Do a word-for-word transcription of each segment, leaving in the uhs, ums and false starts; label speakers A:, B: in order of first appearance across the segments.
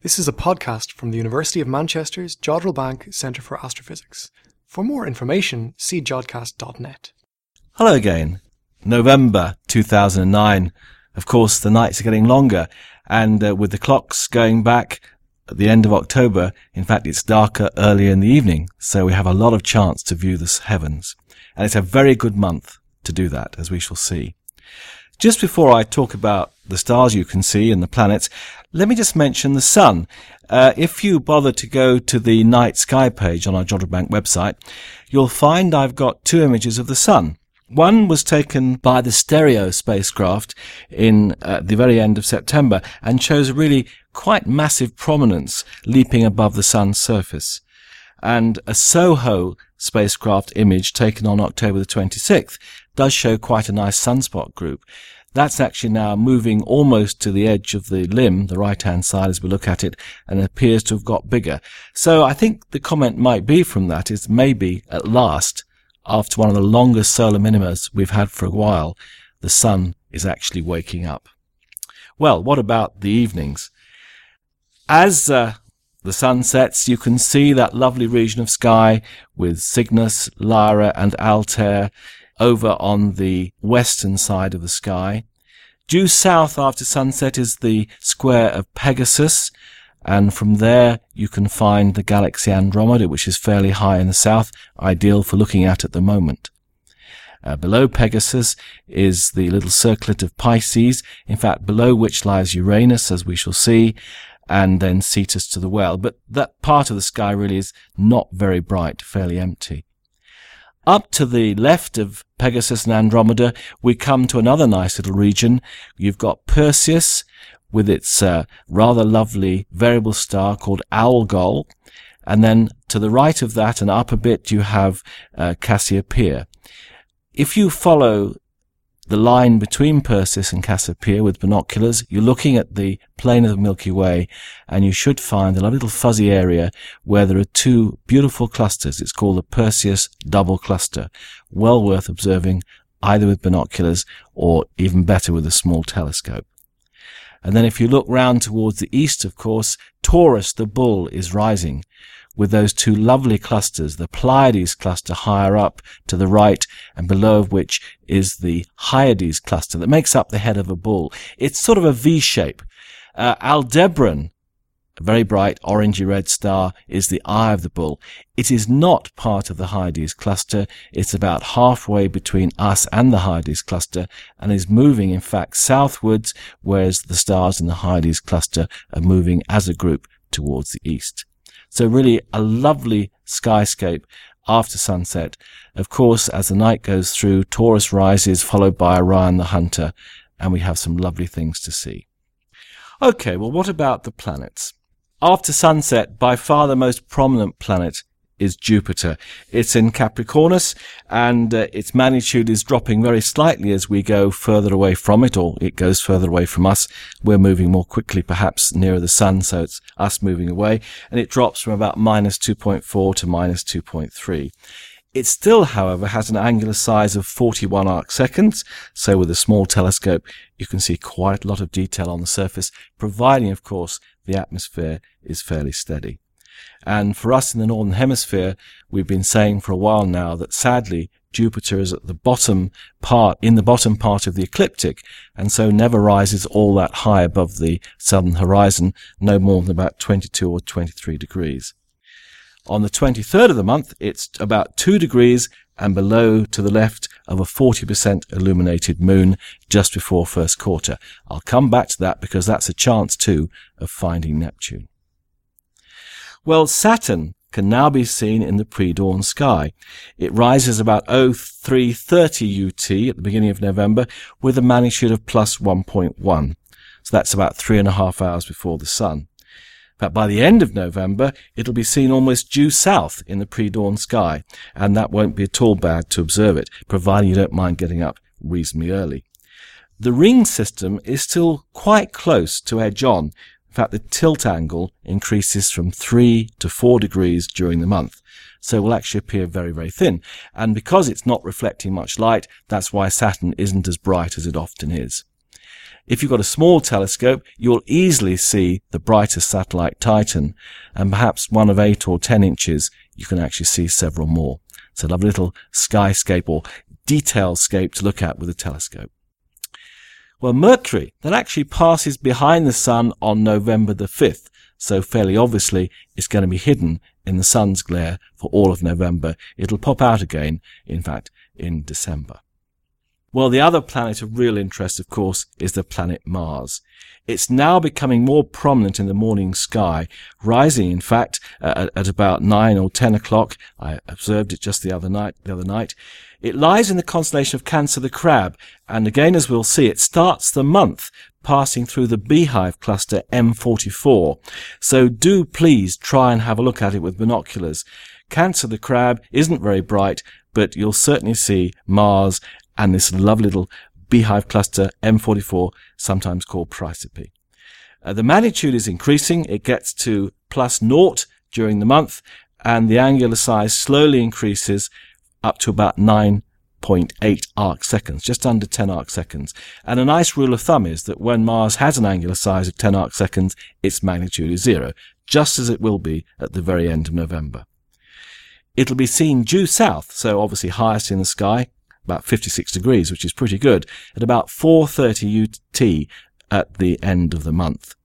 A: This is a podcast from the University of Manchester's Jodrell Bank Centre for Astrophysics. For more information, see jodcast dot net.
B: Hello again. November two thousand nine. Of course, the nights are getting longer, and uh, with the clocks going back at the end of October, in fact, it's darker earlier in the evening, so we have a lot of chance to view the heavens. And it's a very good month to do that, as we shall see. Just before I talk about the stars you can see and the planets, let me just mention the sun. Uh, if you bother to go to the night sky page on our Jodrell Bank website, you'll find I've got two images of the sun. One was taken by the Stereo spacecraft in uh, the very end of September and shows a really quite massive prominence leaping above the sun's surface. And a SOHO spacecraft image taken on October the twenty-sixth does show quite a nice sunspot group. That's actually now moving almost to the edge of the limb, the right-hand side as we look at it, and it appears to have got bigger. So I think the comment might be from that is maybe at last, after one of the longest solar minimas we've had for a while, the sun is actually waking up. Well, what about the evenings? As uh, the sun sets, you can see that lovely region of sky with Cygnus, Lyra and Altair over on the western side of the sky. Due south after sunset is the square of Pegasus, and from there you can find the galaxy Andromeda, which is fairly high in the south, ideal for looking at at the moment. Uh, below Pegasus is the little circlet of Pisces, in fact below which lies Uranus, as we shall see, and then Cetus to the well. But that part of the sky really is not very bright, fairly empty. Up to the left of Pegasus and Andromeda, we come to another nice little region. You've got Perseus with its uh, rather lovely variable star called Algol. And then to the right of that and up a bit, you have uh, Cassiopeia. If you follow the line between Perseus and Cassiopeia with binoculars, you're looking at the plane of the Milky Way, and you should find a little fuzzy area where there are two beautiful clusters. It's called the Perseus double cluster. Well worth observing either with binoculars or even better with a small telescope. And then if you look round towards the east, of course, Taurus the bull is rising, with those two lovely clusters, the Pleiades cluster higher up to the right, and below of which is the Hyades cluster that makes up the head of a bull. It's sort of a V shape. Uh, Aldebaran, a very bright orangey red star, is the eye of the bull. It is not part of the Hyades cluster. It's about halfway between us and the Hyades cluster, and is moving, in fact, southwards, whereas the stars in the Hyades cluster are moving as a group towards the east. So really a lovely skyscape after sunset. Of course, as the night goes through, Taurus rises, followed by Orion the Hunter, and we have some lovely things to see. Okay, well, what about the planets? After sunset, by far the most prominent planet is Jupiter. It's in Capricornus, and uh, its magnitude is dropping very slightly as we go further away from it, or it goes further away from us. We're moving more quickly, perhaps nearer the sun, so it's us moving away, and it drops from about minus two point four to minus two point three. It still, however, has an angular size of forty-one arc seconds, so with a small telescope you can see quite a lot of detail on the surface, providing, of course, the atmosphere is fairly steady. And for us in the Northern Hemisphere, we've been saying for a while now that sadly Jupiter is at the bottom part, in the bottom part of the ecliptic, and so never rises all that high above the southern horizon, no more than about twenty-two or twenty-three degrees. On the twenty-third of the month, it's about two degrees and below to the left of a forty percent illuminated moon just before first quarter. I'll come back to that because that's a chance too of finding Neptune. Well, Saturn can now be seen in the pre-dawn sky. It rises about oh three thirty U T at the beginning of November with a magnitude of plus one point one. So that's about three and a half hours before the sun. But by the end of November, it'll be seen almost due south in the pre-dawn sky, and that won't be at all bad to observe it, providing you don't mind getting up reasonably early. The ring system is still quite close to edge on. In fact, the tilt angle increases from three to four degrees during the month, so it will actually appear very, very thin. And because it's not reflecting much light, that's why Saturn isn't as bright as it often is. If you've got a small telescope, you'll easily see the brightest satellite, Titan, and perhaps one of eight or ten inches, you can actually see several more. It's a lovely little skyscape or detailscape to look at with a telescope. Well, Mercury, that actually passes behind the Sun on November the fifth, so fairly obviously it's going to be hidden in the Sun's glare for all of November. It'll pop out again, in fact, in December. Well, the other planet of real interest, of course, is the planet Mars. It's now becoming more prominent in the morning sky, rising, in fact, at, at about nine or ten o'clock. I observed it just the other night. The other night, it lies in the constellation of Cancer the Crab, and again, as we'll see, it starts the month passing through the Beehive cluster M forty-four. So do please try and have a look at it with binoculars. Cancer the Crab isn't very bright, but you'll certainly see Mars and this lovely little Beehive cluster M forty-four, sometimes called Praesepe. Uh, the magnitude is increasing. It gets to plus naught during the month, and the angular size slowly increases up to about nine point eight arc seconds, just under ten arc seconds. And a nice rule of thumb is that when Mars has an angular size of ten arc seconds, its magnitude is zero, just as it will be at the very end of November. It'll be seen due south, so obviously highest in the sky, about fifty-six degrees, which is pretty good, at about four thirty U T at the end of the month.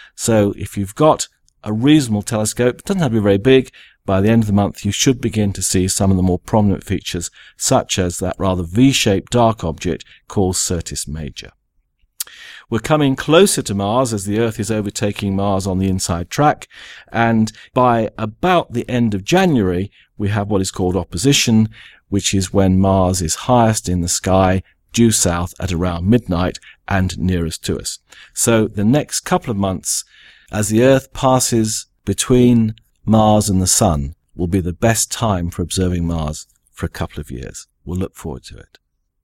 B: So if you've got a reasonable telescope, it doesn't have to be very big, by the end of the month you should begin to see some of the more prominent features, such as that rather V-shaped dark object called Syrtis Major. We're coming closer to Mars as the Earth is overtaking Mars on the inside track, and by about the end of January we have what is called opposition, which is when Mars is highest in the sky, due south at around midnight and nearest to us. So the next couple of months, as the Earth passes between Mars and the Sun, will be the best time for observing Mars for a couple of years. We'll look forward to it.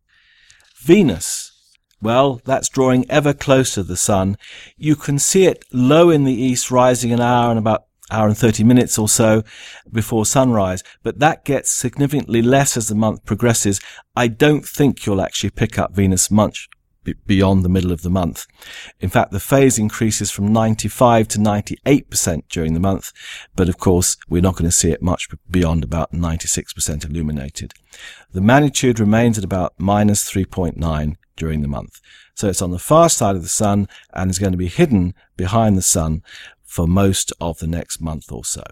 B: Venus. Well, that's drawing ever closer to the Sun. You can see it low in the east, rising an hour and about hour and thirty minutes or so before sunrise, but that gets significantly less as the month progresses. I don't think you'll actually pick up Venus much b- beyond the middle of the month. In fact, the phase increases from ninety-five to ninety-eight percent during the month, but of course we're not going to see it much beyond about ninety-six percent illuminated. The magnitude remains at about minus three point nine during the month. So it's on the far side of the Sun and is going to be hidden behind the Sun for most of the next month or so.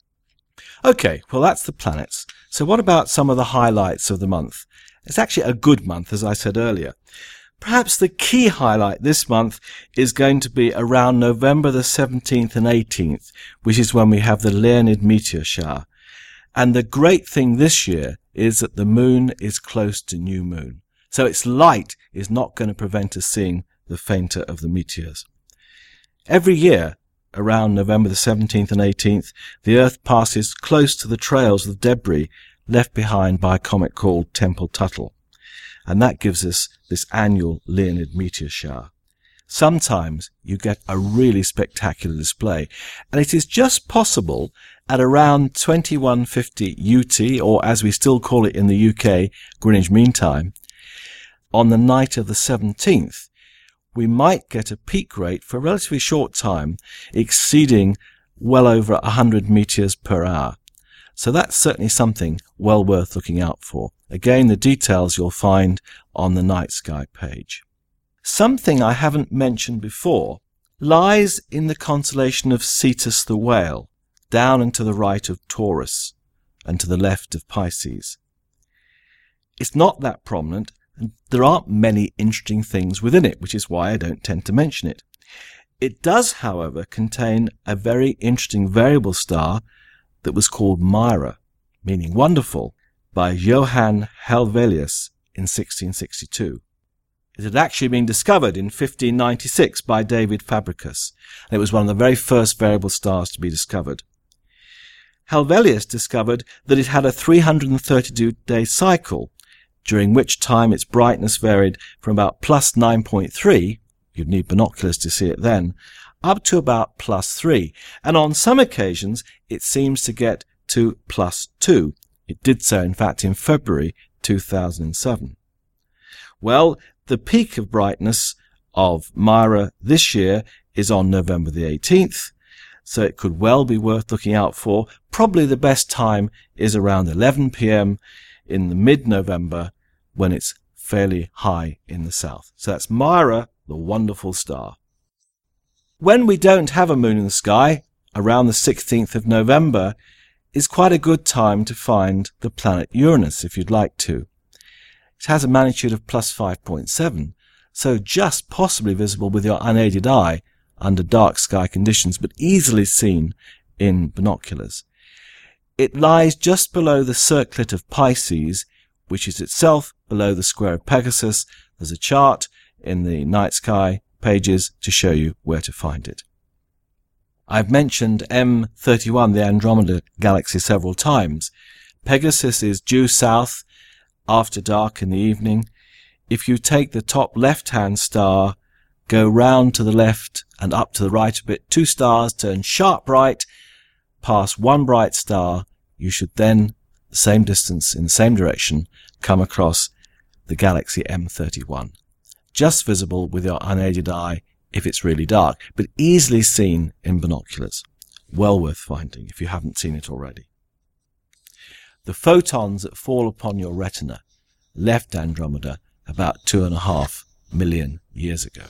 B: Okay, well that's the planets. So what about some of the highlights of the month? It's actually a good month, as I said earlier. Perhaps the key highlight this month is going to be around November the seventeenth and eighteenth, which is when we have the Leonid meteor shower. And the great thing this year is that the moon is close to new moon. So its light is not going to prevent us seeing the fainter of the meteors. Every year, around November the seventeenth and eighteenth, the Earth passes close to the trails of debris left behind by a comet called Tempel-Tuttle. And that gives us this annual Leonid meteor shower. Sometimes you get a really spectacular display, and it is just possible at around twenty-one fifty U T, or as we still call it in the U K, Greenwich Mean Time, on the night of the seventeenth, we might get a peak rate for a relatively short time exceeding well over one hundred meteors per hour. So that's certainly something well worth looking out for. Again, the details you'll find on the night sky page. Something I haven't mentioned before lies in the constellation of Cetus the Whale, down and to the right of Taurus and to the left of Pisces. It's not that prominent, and there aren't many interesting things within it, which is why I don't tend to mention it. It does, however, contain a very interesting variable star that was called Mira, meaning wonderful, by Johann Helvelius in sixteen sixty-two. It had actually been discovered in fifteen ninety-six by David Fabricius, and it was one of the very first variable stars to be discovered. Helvelius discovered that it had a three hundred thirty-two day cycle, during which time its brightness varied from about plus nine point three, you'd need binoculars to see it then, up to about plus three, and on some occasions it seems to get to plus two. It did so, in fact, in February two thousand seven. Well, the peak of brightness of Mira this year is on November the eighteenth, so it could well be worth looking out for. Probably the best time is around eleven p.m. in the mid-November when it's fairly high in the south. So that's Mira, the wonderful star. When we don't have a moon in the sky, around the sixteenth of November, is quite a good time to find the planet Uranus if you'd like to. It has a magnitude of plus five point seven, so just possibly visible with your unaided eye under dark sky conditions, but easily seen in binoculars. It lies just below the circlet of Pisces, which is itself below the square of Pegasus. There's a chart in the night sky pages to show you where to find it. I've mentioned M thirty-one, the Andromeda Galaxy, several times. Pegasus is due south after dark in the evening. If you take the top left-hand star, go round to the left and up to the right a bit, two stars turn sharp right, pass one bright star, you should then, the same distance in the same direction, come across the galaxy M thirty-one. Just visible with your unaided eye if it's really dark, but easily seen in binoculars. Well worth finding if you haven't seen it already. The photons that fall upon your retina left Andromeda about two and a half million years ago.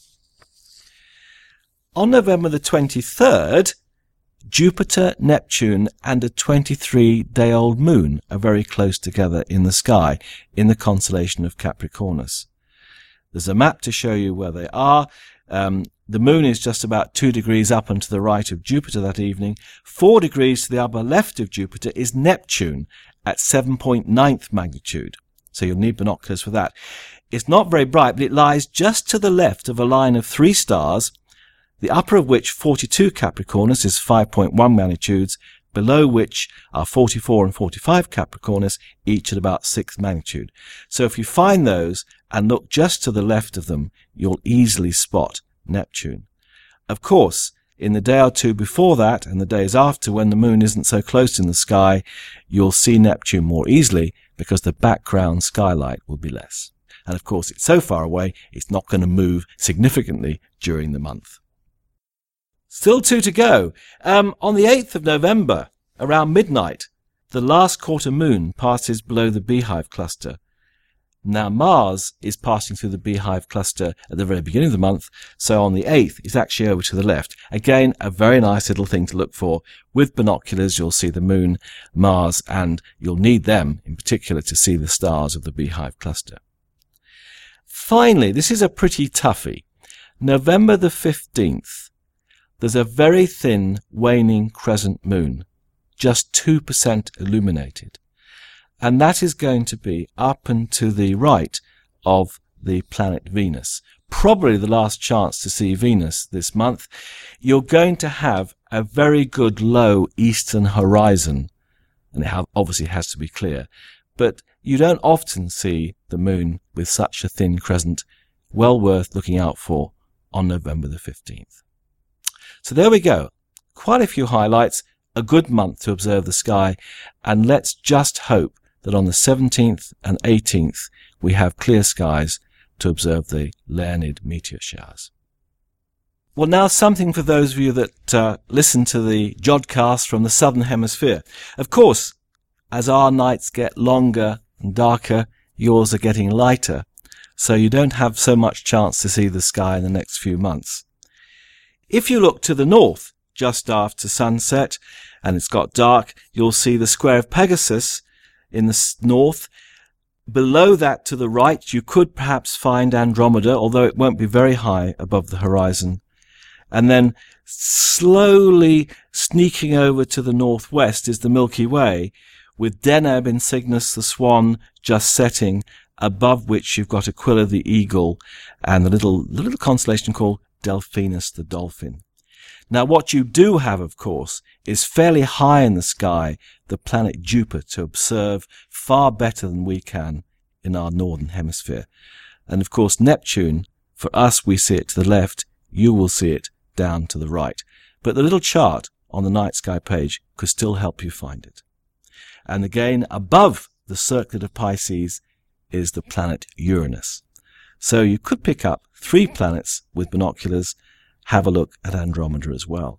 B: On November the twenty-third, Jupiter, Neptune and a twenty-three day old moon are very close together in the sky in the constellation of Capricornus. There's a map to show you where they are. Um, the moon is just about two degrees up and to the right of Jupiter that evening. Four degrees to the upper left of Jupiter is Neptune at seven point nine magnitude. So you'll need binoculars for that. It's not very bright, but it lies just to the left of a line of three stars, the upper of which, forty-two Capricornus, is five point one magnitudes, below which are forty-four and forty-five Capricornus, each at about six magnitude. So if you find those and look just to the left of them, you'll easily spot Neptune. Of course, in the day or two before that and the days after, when the moon isn't so close in the sky, you'll see Neptune more easily because the background skylight will be less. And of course, it's so far away, it's not going to move significantly during the month. Still two to go. Um, on the eighth of November, around midnight, the last quarter moon passes below the Beehive cluster. Now Mars is passing through the Beehive cluster at the very beginning of the month, so on the eighth it's actually over to the left. Again, a very nice little thing to look for. With binoculars you'll see the moon, Mars, and you'll need them in particular to see the stars of the Beehive cluster. Finally, this is a pretty toughie. November the fifteenth. There's a very thin waning crescent moon, just two percent illuminated. And that is going to be up and to the right of the planet Venus. Probably the last chance to see Venus this month. You're going to have a very good low eastern horizon, and it obviously has to be clear, but you don't often see the moon with such a thin crescent. Well worth looking out for on November the fifteenth. So there we go. Quite a few highlights, a good month to observe the sky, and let's just hope that on the seventeenth and eighteenth we have clear skies to observe the Leonid meteor showers. Well, now something for those of you that uh, listen to the Jodcast from the Southern Hemisphere. Of course, as our nights get longer and darker, yours are getting lighter, so you don't have so much chance to see the sky in the next few months. If you look to the north, just after sunset, and it's got dark, you'll see the square of Pegasus in the north. Below that to the right, you could perhaps find Andromeda, although it won't be very high above the horizon. And then slowly sneaking over to the northwest is the Milky Way, with Deneb in Cygnus the Swan just setting, above which you've got Aquila the Eagle and the little, the little constellation called Delphinus the Dolphin. Now what you do have, of course, is fairly high in the sky the planet Jupiter to observe far better than we can in our northern hemisphere. And of course Neptune, for us we see it to the left, you will see it down to the right. But the little chart on the night sky page could still help you find it. And again, above the circlet of Pisces is the planet Uranus. So you could pick up three planets with binoculars, have a look at Andromeda as well.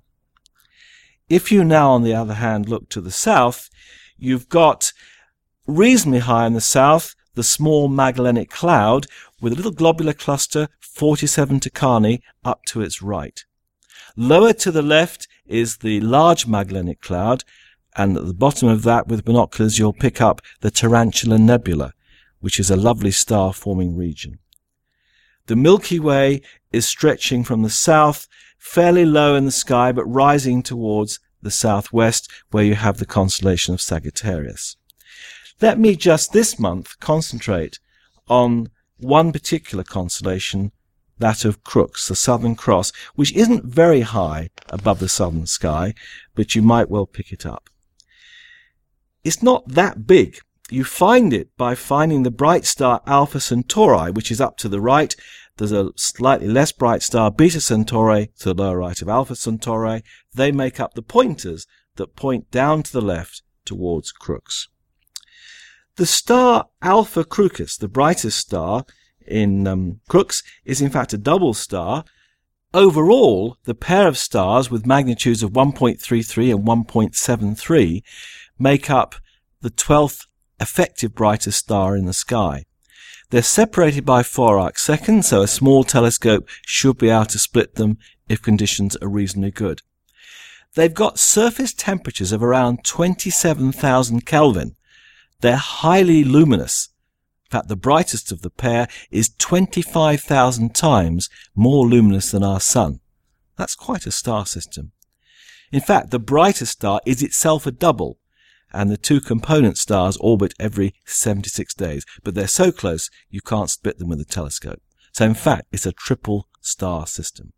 B: If you now, on the other hand, look to the south, you've got reasonably high in the south the small Magellanic Cloud with a little globular cluster, forty-seven Tucani, up to its right. Lower to the left is the large Magellanic Cloud, and at the bottom of that, with binoculars, you'll pick up the Tarantula Nebula, which is a lovely star-forming region. The Milky Way is stretching from the south, fairly low in the sky, but rising towards the southwest, where you have the constellation of Sagittarius. Let me just this month concentrate on one particular constellation, that of Crooks, the Southern Cross, which isn't very high above the southern sky, but you might well pick it up. It's not that big. You find it by finding the bright star Alpha Centauri, which is up to the right. There's a slightly less bright star Beta Centauri to the lower right of Alpha Centauri. They make up the pointers that point down to the left towards Crooks. The star Alpha Crucis, the brightest star in um, Crooks, is in fact a double star. Overall, the pair of stars with magnitudes of one point three three and one point seven three make up the twelfth effective brightest star in the sky. They're separated by four arc seconds, so a small telescope should be able to split them if conditions are reasonably good. They've got surface temperatures of around twenty-seven thousand Kelvin. They're highly luminous. In fact, the brightest of the pair is twenty-five thousand times more luminous than our Sun. That's quite a star system. In fact, the brightest star is itself a double, and the two component stars orbit every seventy-six days, but they're so close you can't split them with a telescope. So in fact, it's a triple star system.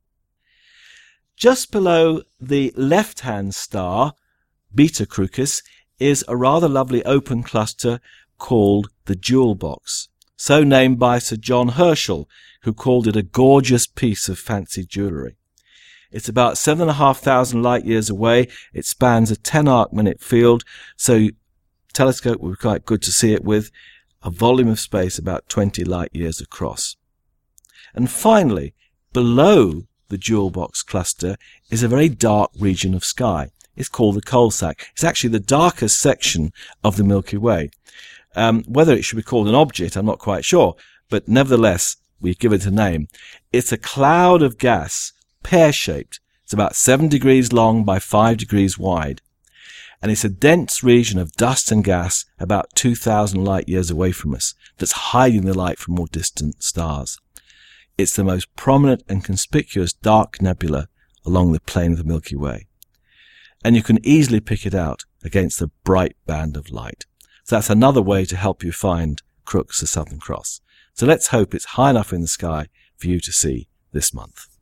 B: Just below the left-hand star, Beta Crucis, is a rather lovely open cluster called the Jewel Box, so named by Sir John Herschel, who called it a gorgeous piece of fancy jewellery. It's about seven and a half thousand light years away. It spans a ten arc minute field, so telescope would be quite good to see it with, a volume of space about twenty light years across. And finally, below the Jewel Box cluster is a very dark region of sky. It's called the Coal Sack. It's actually the darkest section of the Milky Way. Um, whether it should be called an object, I'm not quite sure, but nevertheless, we give it a name. It's a cloud of gas, pear-shaped. It's about seven degrees long by five degrees wide. And it's a dense region of dust and gas about two thousand light years away from us that's hiding the light from more distant stars. It's the most prominent and conspicuous dark nebula along the plane of the Milky Way. And you can easily pick it out against the bright band of light. So that's another way to help you find Crooks, the Southern Cross. So let's hope it's high enough in the sky for you to see this month.